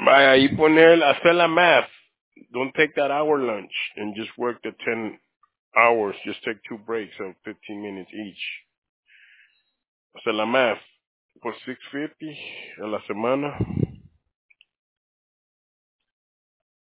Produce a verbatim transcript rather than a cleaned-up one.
Vaya, ahí poner, hacer la math. Don't take that hour lunch and just work the ten hours. Just take two breaks of fifteen minutes each. Hacer la math. Por six fifty a la semana.